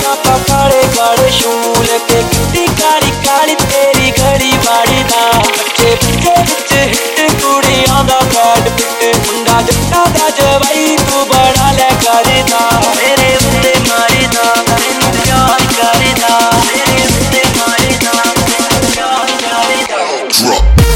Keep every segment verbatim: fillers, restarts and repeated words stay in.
पापा काले काले शूल के कितनी काली काली तेरी घड़ी बाड़ी दा बच्चे बच्चे बच्चे हिट कुड़ियां दा बैड पिट मुंडा जट्टा दा जवाई तू बड़ा ले करदा मेरे उत्ते मारदा मैनू प्यार करदा मेरे उत्ते मारदा मैनू प्यार करदा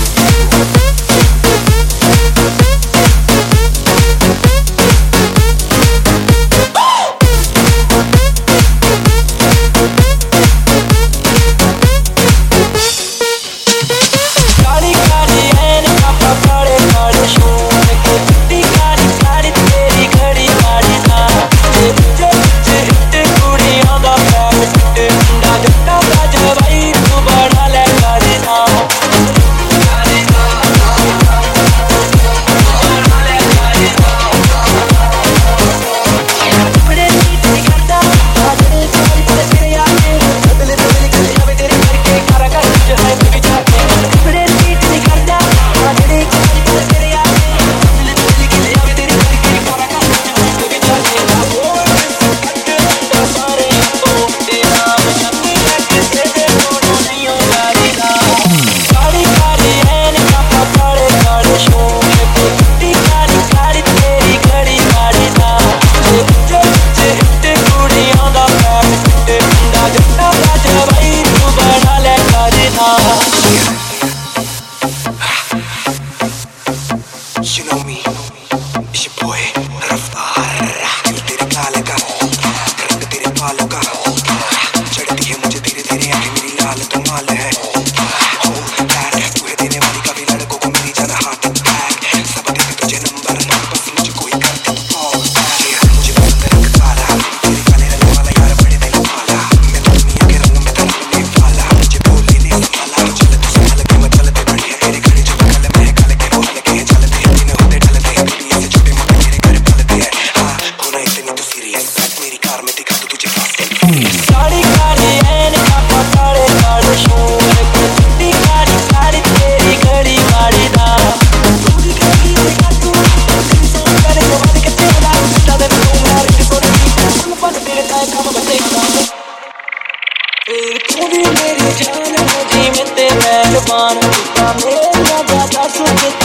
You know me, it's your boy, रफ्तार दिल तेरे काले का रंग तेरे बालों का चढ़ती है मुझे धीरे धीरे आंखें मेरी लाल तो माल है हो प्यार तू है देने वाली कभी लड़कों को मेरी ज्यादा हार्ट अटैक सब देते तुझे नंबर बस मुझे कोई कर दे कॉल मुझे पसंद रंग काला तेरे काले रंग वाला यार बड़े दिल वाला मैं तो दुनिया के रंग में तरफ में वाला मुझे बोलने नहीं संभाला चल तू संभाल के मत चलते बढ़िया तेरे खड़े जो बगल में है काले के वो लगे हैं चलते हैं दिन होते ढलते हैं दुनिया से छोटे मोटे मेरे घर पलते हैं हाँ होना इतनी तो सीरियस मेरी कार में दिखा दूं तुझे फास्ट एंड फ्यूरियस साड़ी काली एन पापा काले काले शूल कितनी काली काली तेरी घड़ी बाड़ी दा पूरी घड़ी दिखा तू सो करे को वाली के तेरा उस्ता दे तू मार के सोने की बस तेरे ताए काम बचेगा तू भी मेरी जान मुझे में ते मेहरबान तू मेरा दादा सुख